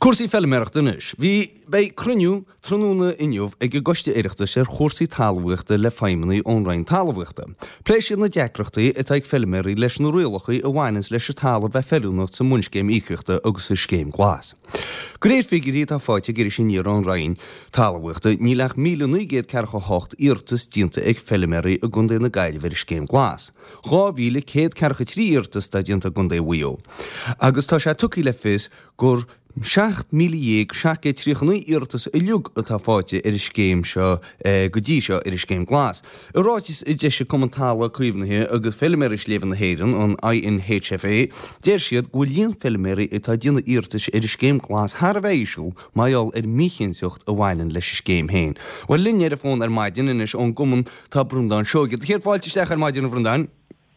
Cuasaí fellimeachtanis. Bhí bei cruniú tróna inniuh ag go goiste iireachtas ar chósaí talmhaíochta le feimnaí ónrain talmhaíochta. Pléisiad na deacreachtaí ag felimeirí leis na rialachaí a bhhainnas leis a talamh bheith fellúnacht sa munscéim íceachta agus sa scéim glas. Go réir figurí tá fáite gur sin níor ónrain talmhaíochta ní leach 1948 íirtas dínta ag felimeirí a gundé na gailmhir scéim glas. 2,143 íirtas tá dínta gundé bhuiú. Agus tá sé tucaí le fis gur 7,173 íirtas a liug atá fáite ar scéim seo go dtí seo ar scéim glas. Ráitis i d deise commentála cuimhnathe agus felimeiris léhan na héireann an INHFA, déir siad go líon felimeirí atá dína íirtas ar scéim glas thar bhéisiúil maiall ar míchinseocht a bhhailinn leis scéim héin. Well linne ar a fón ar maidin inis ón gumann tá brúndáin seoigad. Chéad fáilteach ar maidin a brúndáin?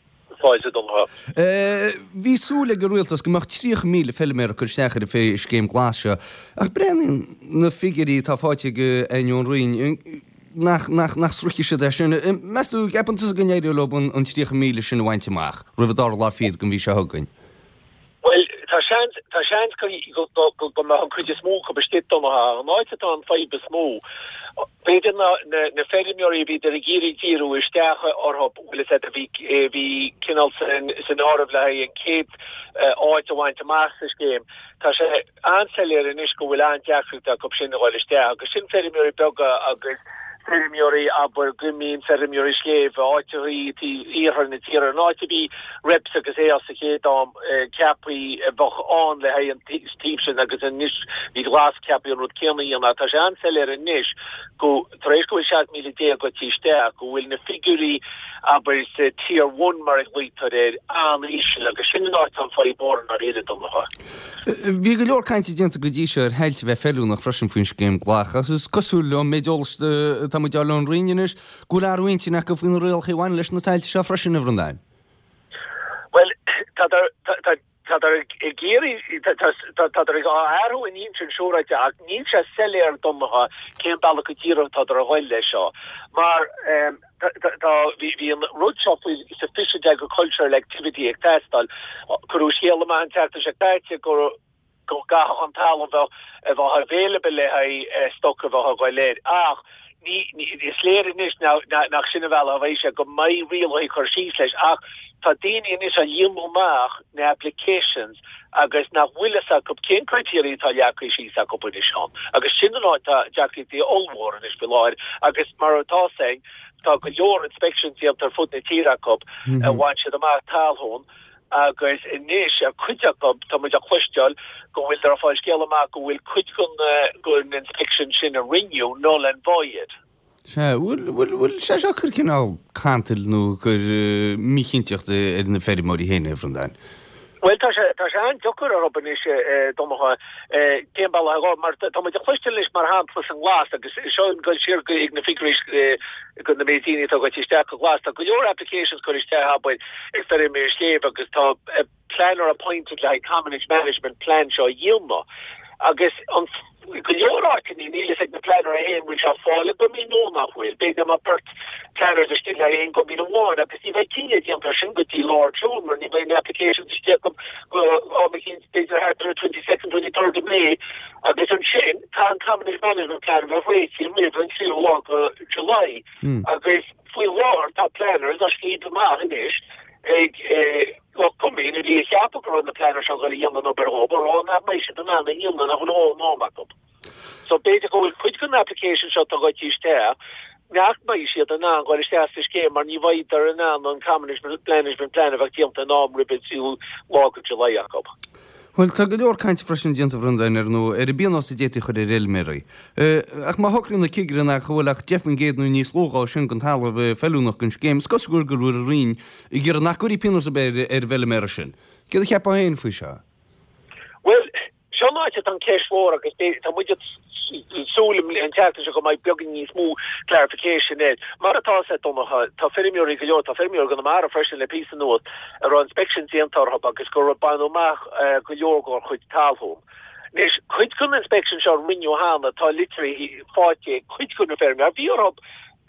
Bhí súla go rialtas go 3,000 felimeirí chuir seachar a fé scéim glas seo. Ach brenin na figurí tá fáite go aon roin nach sruchi sé sin. Meú gapantas go néidir lob an 3,000 sin bhainteach. Rih dá lá fiad go bhí se thugain. Well, tá seans go ma chuide smó go bestit an náite an feibe smó. Beidir na ferimiorí bhí de géirí díú isteacha orthop bhfuil bhí cinál san ámh le an céad áit a bhaint amach sa scéim. Tá sé anseléir in is go bhfuil an deachúta go sin bhil isteach, agus sin ferimiorí bega agus ferimiorí aber gumín ferimiorí sléh áitirí íhar na tíar an áiti bhí reps agus é as sa chéad am cepaí bach an le ha an tíbsin agus an níos bhí glas cepaí rud cénaí an tá sé anseléir in níos go taréis go 7,000 go tíisteach go bhfuil na figurí aber is tier 1 mar lítar an ísisiil agus sin áit an farí bór na réidir domcha. Bhí go leor caiinte déanta go dtí sé ar heilte bheith fellúnach freisin faoin scéim glach, agus cosúil le méideolsta tá muideáil an riineis go learhainte nach go faoin rialchaí bhain leis na tailte se freisin a bhrandáin. Well, géri airú in ín seúraite ach níl se selléir domcha céim bailach go tíra tá a bhhail lei seo. Mar hí an roadshop sufficient agricultural activity ag testal chuú scéala an teachta se teite go gath an tal a bheit available le ha stock a bheit bhil léir. Ach, is léir is nach sinna bhil a bhéise go mai rialchaí chuir síos leis ach tá daine is a dhéimúach na applications agus nach bhuilas a go cén criteria tá leacaí síos a go buine seán. Agus sin an áit deachtaí tí olmhór is beláir agus mar atá saying tá go leor inspections tar fut na tíra cup a bhain siad amach talhón agus inis a cuideach tá muid a chluisteáil go bhfuil ar a fáil scéal amach go bhfuil cuid go an inspection sin a rinneú null and void. Bhfuil sé chur cinál cantil nó gur míchinteocht ar na ferimóí héine frondáin. Well, tá sé an jokur ar is domcha céimbal agá mar tá muid a chluisteil is mar han plus an glas agus seo go siir go ag na figurí go na métíine tá go tíisteach go glas tá go leor applications chuir iste habaid ag fer mé sléh agus tá planner appointed like common management plan seo dhéilma agus an go leoráin níl ag na planner a héin which a fáil go mí nó nachhfuil be am a bert planner de still ein go mí bháin agus í bheith tíine an sin gotí Lord Jomer ní bheith application ste go Peter har 22nd 23rd of May agus an sin tá common management plan a wait mé an July agus fui war tá planner a cí ma is ag kommin die chiaap go de planner go jammer op ober an me an an hielden nach een normaak op. So beter go quick kun application shot go ste. Nach mei si an an go ste ske mar ni weiter an an management plan wat an naam ribbeú lá July Jacob. Well, tá go leor caiinte freisin dianta bhrandain ar nó ar bí os déti chuir réilméí. Ach má horin na cigran nach bhfuilach Jeffan géadú níos lógáil sin go talamh fellúnach gon scéim, scosúir go bhfuil a rion I gur nachgurí pinos a beir ar bheile sin. Céad a cheapá héin faoi seo? Well, seo náite an ceismór agus tá muidir súlim an teachta go mai beagin níos mú clarification it. Mar atá sé domcha tá ferimiorí go leor tá ferimiorí go mar a freisin le pí nót ar an inspection tíantartha agus go banach go leor go chuid talhóm. Nes chuid gon inspection seo rinneú hána tá literally fáte chuid gon fermi. Bhí orb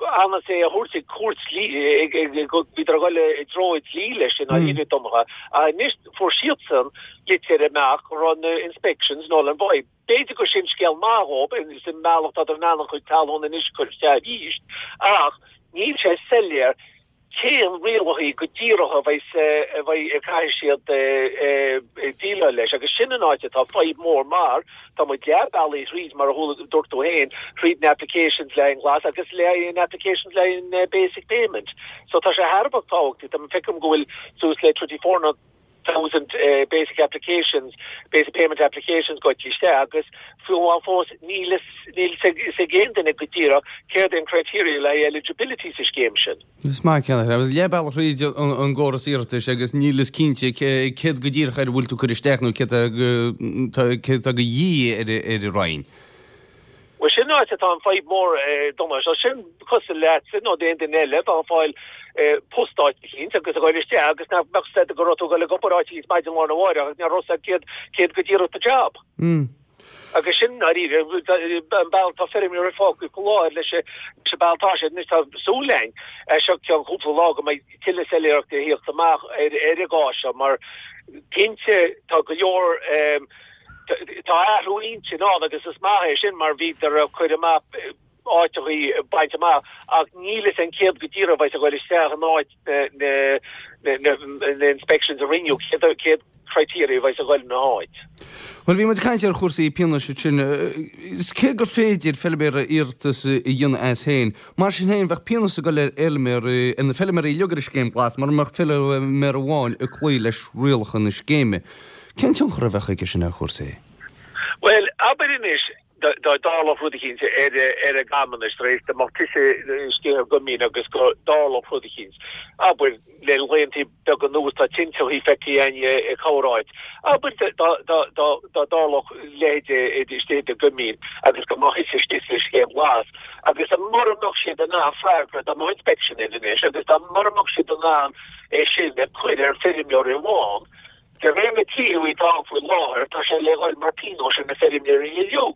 Anna sé a húsig cuaslí vidar goile droid líles in a idir domcha a nist forsísan litere meach run inspections no an boi. Beidir go sin scéal máop in is meach dat nana chu talhon in iskur íist ach ní sé sellir céan rialhí go ddíirecha bheith caiisiad díla leis agus sin áite tá fáid mór mar tá mu deab bailí ríd mar a hula dúirtú héin ríd na applications le glas agus le applications le basic payment. So tá sé harbach táachtaí tá fecum gohfuil sús le 34,000 basic payment applications got tíiste agus fuá fós níl sé géan den go tíra céir den criteria le eligibility sa scéim sin. Is má ceanna le bail ríide an ggóras íirtas agus nílas cínte céad go ddíra chuir bhfuil tú chuiristeachnú cé a go dhí ar rain. Well sin áit tá an fáid mór doma sin cos le sin nó déon den eile an fáil postáit hín agus a goiste agus na mechte go rotú go le goráití is maidid mór bhir agus ne rosa céad go ddíra a job. Agus sin a ríre an bail tá fermi fágu choláir leis se bailtáise ní tá súlein se cean cúpla lá go mai tiile seléachta híocht amach ar gáise mar cinnte tá go leor tá ahrúín sin ná agus is maithe sin mar ví ar chuide map áitií bainte má ach nílas an céad go ddíra bhaid a goil isteach an áit na inspections a rinneú céad criteria bhaid a goil na áit. Well bhí mu caiinte ar chósaí pianna sin is cé gur féidir fellbéir íirtas i dhéana as héin mar sin héin bheith pianna go le elméir in na fellméir í legar scéim glas mar mar fill mar bháin a chlí leis rialchan na scéime. Cén tún chur bhecha go sin ar chósaí? Well, aberin is dála fudikins a gaman streéis de martise ske gomín agus go dála fudikins. Aber le leintí be go nús tá tinto hí feki ein e choráid. Aber dála leide ste a gomín agus go mai se ske glas. Agus a mor noch sé den ná fre a mo inspection in agus a mor noch sé den ná e sin e chuidir férimjor i bháin. De réime tí í dá fu láir tá sé leáil Martino sin na férimjor i joog.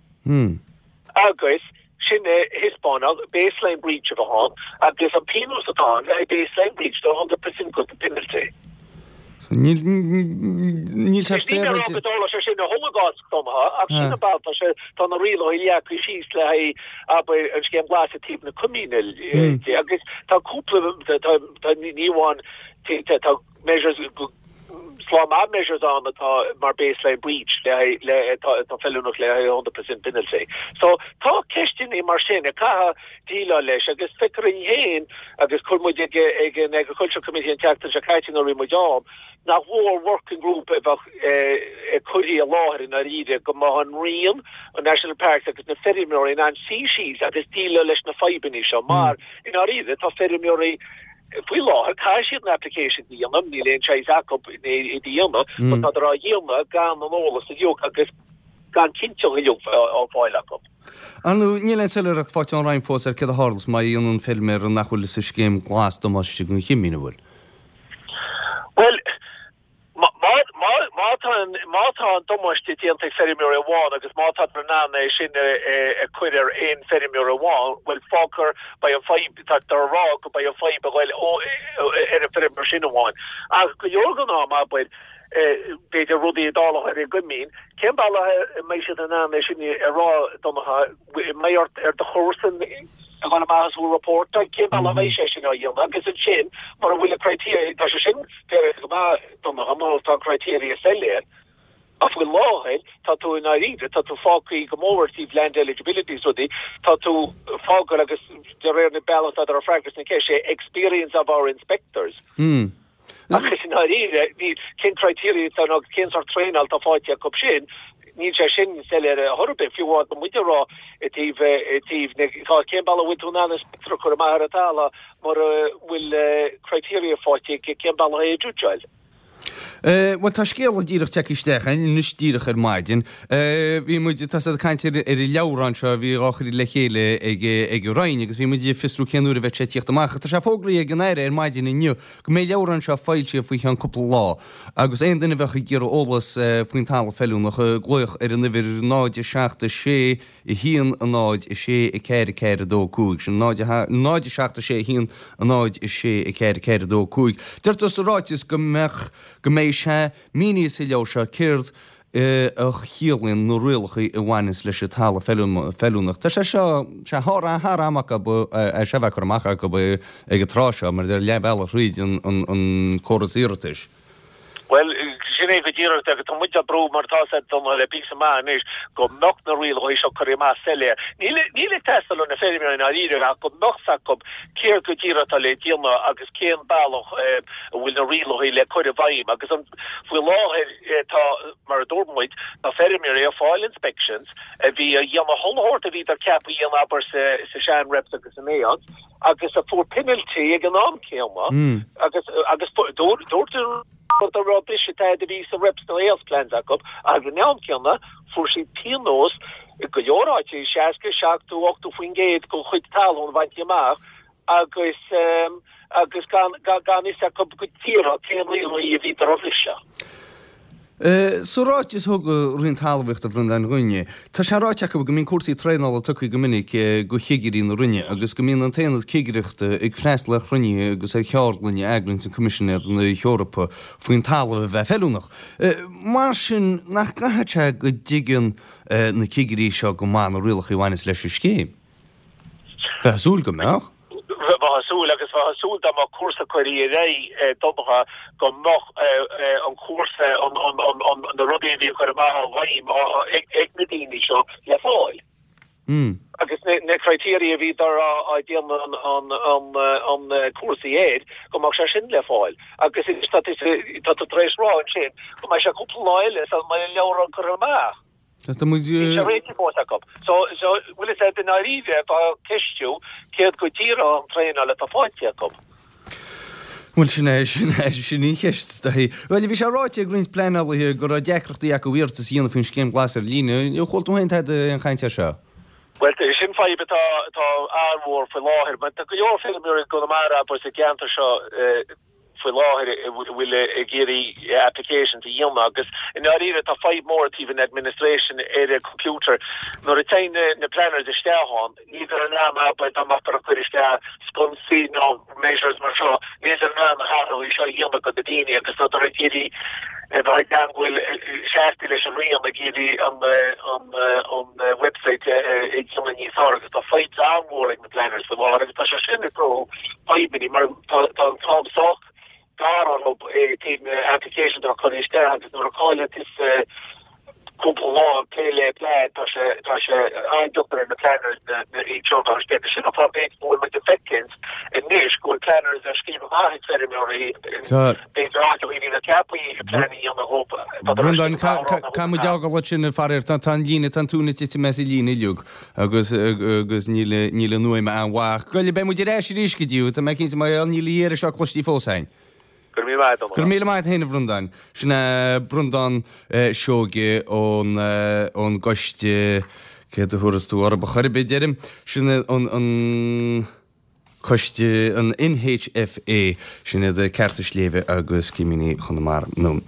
Agus sinne hispánach baseline breach of a hon agus an pinos atá le baseline breach to 100% go penalty. So níl sé fér sin na homagáts tomha ach sin about se tá na riilo ileacu síos le aber an scéim glas a tíb na communal agus tá cúpla tá níháin tá measures slá measures on mar baseline breach le fellúnach le 100% penalty. So tá ceistin i mar sin a caha díla leis agus fecarin héin agus chulmuid ag an Agriculture Committee an teachtain se caiitin a rimó job na war working group chuí a láhar in a ríide go má an rion an National Parks agus na ferimóí an species agus díla leis na faibanní seo mar in a ríide tá ferimóí Fui law caiisiad an application díanam ní leon sé Jacob i díanam but tá rá díanam gan an ólas a dheog agus gan cinnteach a dheog á fáilacham. Anú níl sellir a fáte an rain fós ar cé a hálas mai an filmir an nachhfuil sa scéim glas domáiste gon chimína bhfuil. Well, Mátá an domáiste díanta ferimúir a bháin agus mátá brnána sin a cuidir éon ferimúir a bháin bhfuil fácar ba an fáib tar rá go ba an fáib a bhfuil ar a ferimúir sin a bháin. Agus go dheorgan á má bhfuil beidir rudí a dála ar a gomín, cén bailthe mé sin an ná sin a rá domacha méart ar de chósan a gan maas ú report cén bailthe mé sé sin á dhéanana agus an sin mar bhfuil a criteria tá se sin go má domacha má tá criteria selléir. Af bhfuil láhead tá tú in áide tá tú fácaí go mórtíh land eligibility study tá tú fágal agus de réir na balance ar a fragras na cé experience of our inspectors. Agus in áide ní cin criteria tá ná cin ar trainal tá fáite a cop sin ní sé sin sellir a horbe fiúá go muidirrá tíh tá cén ball winúna inspector chu mar atála mar bhfuil criteria fáite cén ball é dúteil. Well tá scéal díireach teicisteach nus díireach ar maidin. Bhí muid tá caiintear ar I leabhrán seo bhí áchaí le chéile ag Ráin, agus bhí muid fisrú ceanúir a bheith sé tíochtach. Tá sé fógraí ag an éire ar maidin inniu, go mé leabhrán seo fáilte faoi an cúpla lá. Agus aon duine bheith gur ólas faoin tal feúnach gluoch ar an nihir náide seachta sé I híon a náid I sé I ceir dó cúig. Náide seachta sé híon a náid I sé I ceir dó cúig. Dúirtas ráitis go mé sé míní sa leo se céird a chialann nó rialacha I bhhainis leis talla feúnach. Tá sé háramach se bheith amach go ag tráseo mar d lebeach ríd an choras íiriis. Well, sinné go díir ag tá muid a brú mar tá don le bí man is go mecht na riil éis seo choir má selléir. Níle testal na féidir na ríidir a go mechtsa go céir go díra le dína agus céan bailach bhfuil na riil le chuir bhaim agus an bhfuil láthir tá mar dormid na féidir a fáil inspections a bhí a dhéanana holhort a bhí ar ceapú dhéana aber sa sean reps agus an éad agus a fór penalty ag an am céama agus dúirú but the rubbish it had to be some reps no else plans up as the now killer for she pianos go yora chi shaska shak to walk to fingate go khit tal on wat je mag agus gan is a cup good tira kenly you vita rubbish Ráitis thug rinn talhacht a bhrún an rinne. Tá sé ráiteach go mín cuasaí tréáil tucha go minic go chiigirí na rinne, agus go mín an téanad ciigireachta ag freis le rinne agus ar chearlanne Eaglann san Commissioner na Eorpa faoin talha bheith feúnach. Mar sin nach gathate go ddigan na ciigirí seo go mána rialach I bhhainis leis céim. Bheith súil go meach? Hasúl agus hasúl am a cuasa choirí ré domacha go moch an cuasa an na rudí chuir má bhaim ag na daoine seo le fáil. Agus na criteria bhí a déanana an cuasaí éad go mag sé sin le fáil. Agus tá a tréis rá an sin go mai se cúpla láile a mai leabhar an chuir má. So will it say the naive kistú céad go tíra an tréna le fáilte cup. Well sin cheist hí. Well bhí sé ráite grint planal go a deachreachtaí go bhíirtas íana fin céim glas ar líne, jo choiltú haint an chainte seo. Well, sin fai tá ámhór fa láthir, but go leor film go mar a sa ceanta seo for law will géri application to yilma agus in áíre tá 5 more even administration a computer nor retain the planner de stahan either an am but am after a sponsi no measures mar sure is an am how we show yilma go the dini agus not géri by dan will shaftish real géri on the website it's on the authority the fights are more like the planners the water tá sin pro 5 minutes mar tá so on application that could stand no recall it is couple law play I doctor in the planners the each other special of public with the effects and niche school planners are scheme of ceremony they are doing the cap planning on the hope Brendan kam jagal sin farir tan líne tan túna tí meí lína liug agus níle nuim an bhach goile be mu éis rísci dú a me cinnta mai an níléir seo chlostí fósáin. Gur míle maith héanana Brundan sinna Brundan seoge ón goiste cé a thurasú ar a choir be deirim sinna an coiste an NHFA sinna de ceartas léve agus cimíní chun mar nó.